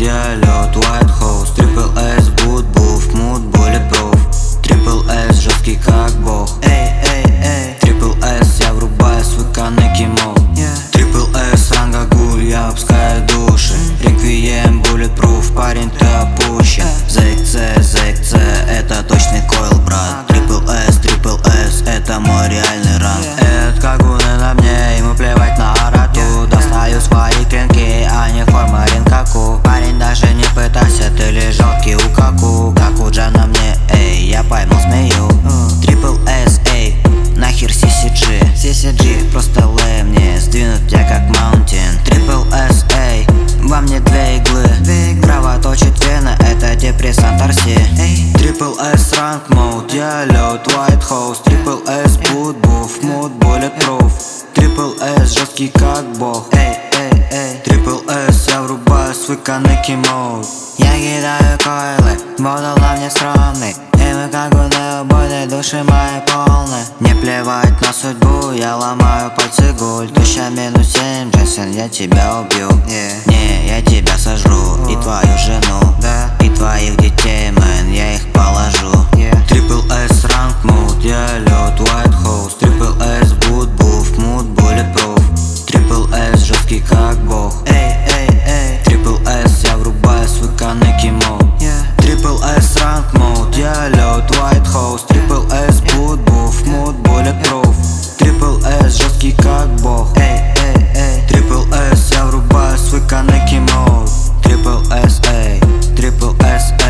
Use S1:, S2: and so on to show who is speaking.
S1: я лед, White House. Triple S, boot, buff, mood, bulletproof. Triple S, жесткий как бог. Triple S, я врубаю свой Kaneki мод. Triple S, ранга гуль, я обскаю души. Реквием, bulletproof, парень, ты опущен. ZXC, это точный койл, брат. Triple S, это мой реальный ранг. Этот кагуны на мне, ему плевать на арату. Достаю свои клинки, а не форма ринкаку. Парень, даже не пытайся, ты лежал киукаку. Как у Джана мне, я поймал змею. Triple S, нахер CCG, просто лэй мне, сдвинут тебя как маунтин. Triple S, во мне две иглы, кровоточит вена, это депрессант Арси. Triple S, ранг мод, я лед, White House. Triple S, boot, buff, mood, bulletproof. Triple S, жесткий как бог. Triple S, я врубаю свой Kaneki мод. Я кидаю койлы, модал на мне скромный. И мы кагуны, убойные души мои полны. Не плевать на судьбу, я ломаю пальцы гуль. Туща -7, Джейсон, я тебя убью. Не, я тебя сожру, и твою жену, и твоих детей, мэн, я их положу. Triple S, ранг мод, я лед, White House. Triple S, boot, buff, mood, bulletproof. Triple S, жесткий как бог. Triple S, я врубаю свой Kaneki мод. Triple S, ранг мод, я лед, White House. Triple S, boot, buff, mood, bulletproof. Triple S, жесткий как бог. Triple S, я врубаю свой Kaneki мод. Triple S, Triple S,